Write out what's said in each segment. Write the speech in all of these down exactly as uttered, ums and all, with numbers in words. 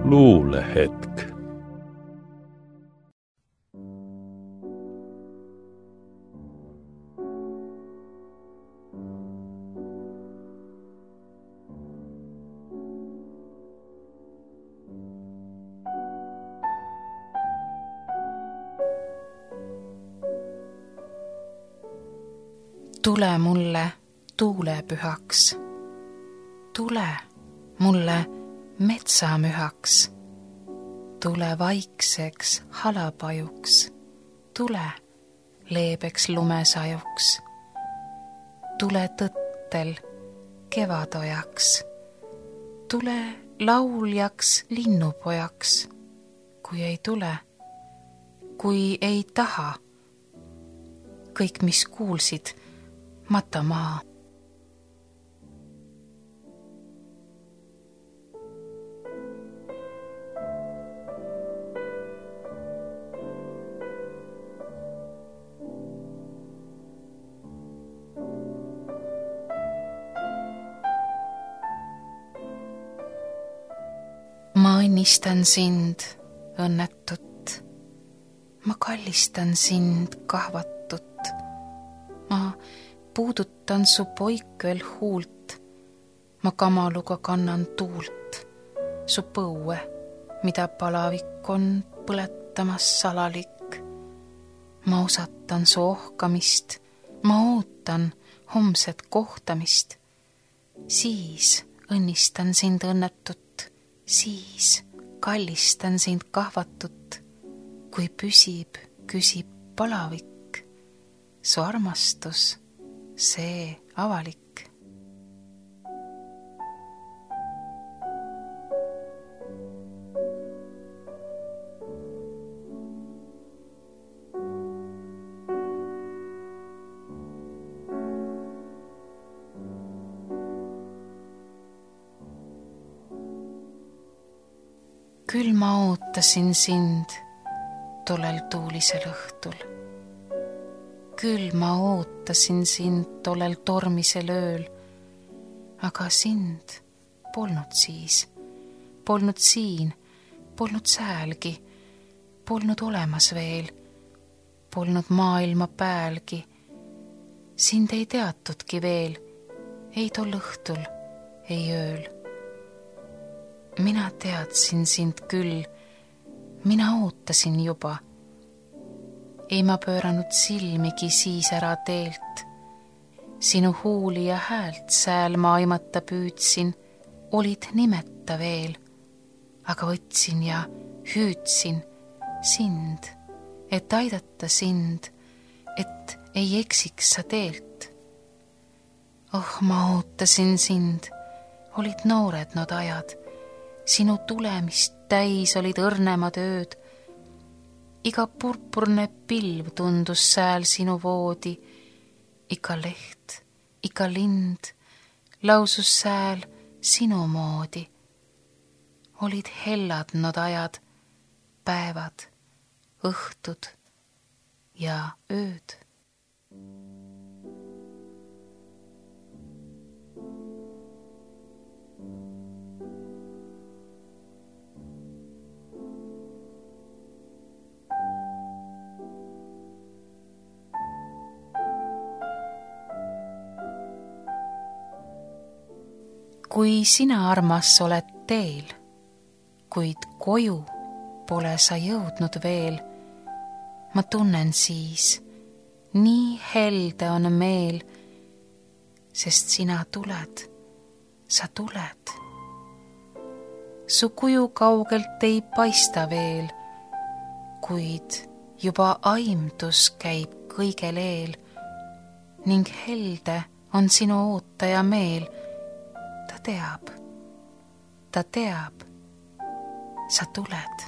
luulehetk. Tule mulle tuulepühaks, tule mulle metsamühaks, tule vaikseks halapajuks, tule leebeks lumesajuks, tule tõttel kevadojaks, tule lauljaks linnupojaks, kui ei tule, kui ei taha, kõik, mis kuulsid, mata maha. Ma õnnistan sind, õnnetut, ma kallistan sind, kahvatut, ma puudutan su poiköl huult, ma kamaluga kannan tuult, su põue, mida palavik on põletamas salalik. Ma osatan su ohkamist, ma ootan homset kohtamist, siis õnnistan sind, õnnetut, siis kallistan sind, kahvatut, kui püsib, küsib palavik, su armastus, see avalik. Küll ma ootasin sind tollel tuulisel õhtul. Küll ma ootasin sind tollel tormisel ööl, aga sind polnud siis, polnud siin, polnud säälgi, polnud olemas veel, polnud maailma päälgi. Sind ei teatudki veel, ei tol õhtul, ei ööl. Mina teadsin sind küll, mina ootasin juba. Ei ma pööranud silmigi siis ära teelt. Sinu huuli ja häält sääl ma aimata püüdsin, olid nimeta veel, aga võtsin ja hüüdsin sind, et aidata sind, et ei eksiks sa teelt. Oh, ma ootasin sind, olid noored nod ajad, sinu tulemist täis olid õrnemad ööd. Iga purpurne pilv tundus sääl sinu voodi. Iga leht, iga lind lausus sääl sinu moodi. Olid hellad nod ajad, päevad, õhtud ja ööd. Kui sina, armas, oled teel, kuid koju pole sa jõudnud veel, ma tunnen siis, nii helde on meel, sest sina tuled, sa tuled. Su kuju kaugelt ei paista veel, kuid juba aimdus käib kõigel eel ning helde on sinu ootaja meel. Ta teab, ta teab, sa tuled.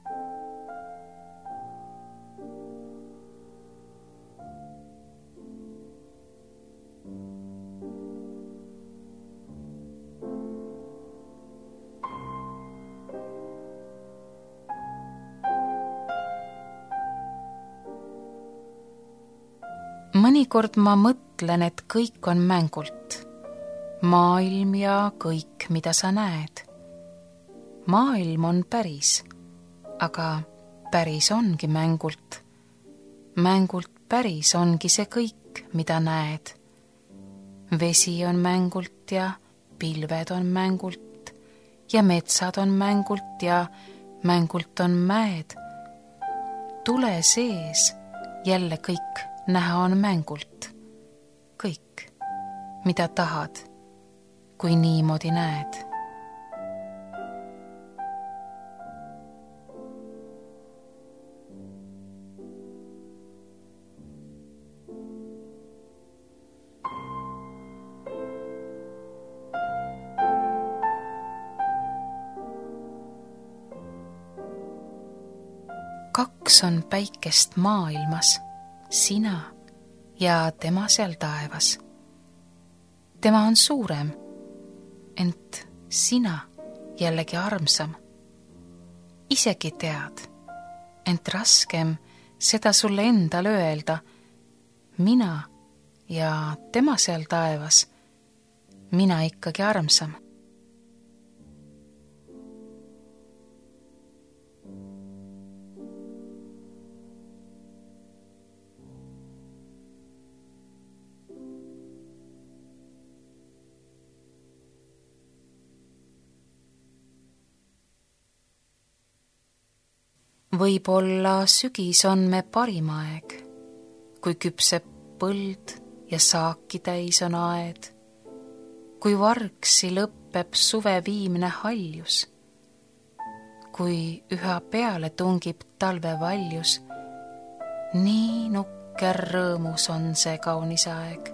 Mõnikord ma mõtlen, et kõik on mängult. Maailm ja kõik, mida sa näed. maailm on päris, aga päris ongi mängult. Mängult päris ongi see kõik, mida näed. Vesi on mängult ja pilved on mängult ja metsad on mängult ja mängult on mäed. Tule sees jälle kõik näha on mängult. Kõik, mida tahad, kui niimoodi näed. Kaks on päikest maailmas, sina ja tema seal taevas. Tema on suurem, ent sina jällegi armsam. Isegi tead, ent raskem seda sulle endal öelda. Mina ja tema seal taevas, mina ikkagi armsam. Võib-olla sügis on me parim aeg, kui küpseb põld ja saaki täis on aed, kui vargsi lõpeb suve viimne haljus, kui üha peale tungib talve valjus, nii nukker rõõmus on see kaunis aeg.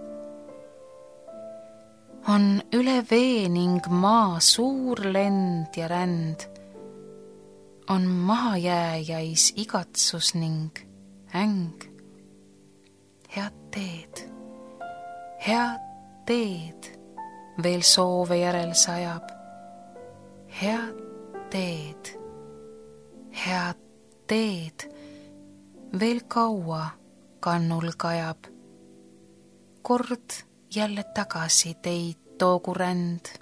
On üle vee ning maa suur lend ja ränd, on mahajääjais igatsus ning äng. Head teed, head teed, veel soove järel sajab. Head teed, head teed, veel kaua kannul kajab. Kord jälle tagasi teid toogu ränd.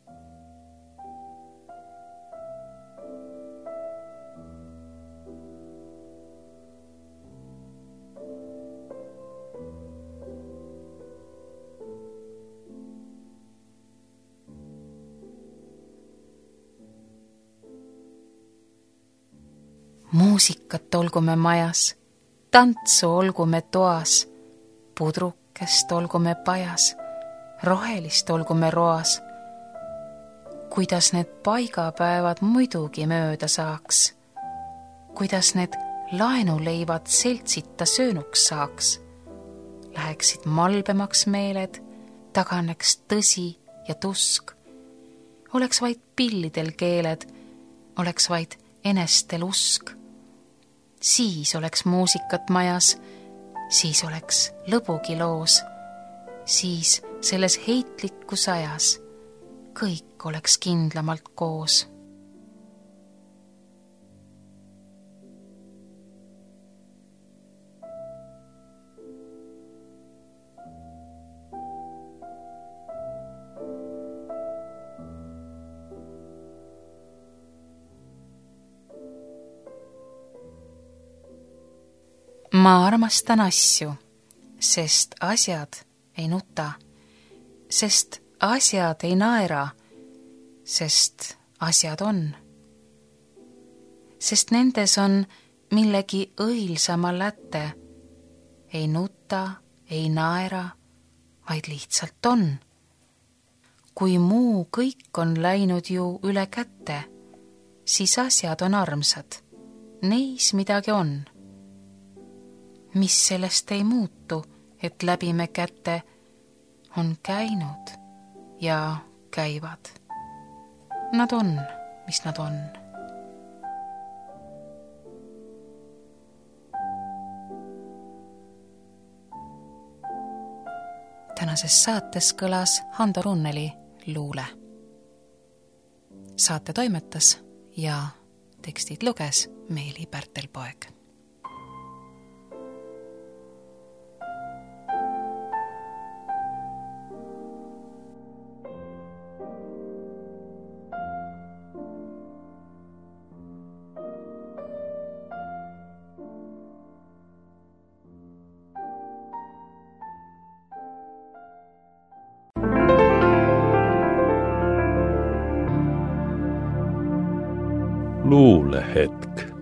Muusikat olgu me majas, tantsu olgu me toas, pudrukest olgu me pajas, rohelist olgu me roas. Kuidas need paigapäevad muidugi mööda saaks, kuidas need laenuleivad seltsita söönuks saaks. Läheksid malbemaks meeled, taganeks tõsi ja tusk. Oleks vaid pillidel keeled, oleks vaid enestel usk. Siis oleks muusikat majas, siis oleks lõbugi loos, siis selles heitlikus ajas kõik oleks kindlamalt koos. Ma armastan asju, sest asjad ei nuta, sest asjad ei naera, sest asjad on. Sest nendes on millegi õilsama läte, ei nuta, ei naera, vaid lihtsalt on. Kui muu kõik on läinud ju üle kätte, siis asjad on armsad, neis midagi on. Mis sellest ei muutu, et läbi me kätte on käinud ja käivad. Nad on, mis nad on. Tänases saates kõlas Hando Runneli luule. Saate toimetas ja tekstid luges Meeli Pärtel-Poeg. luulehetk.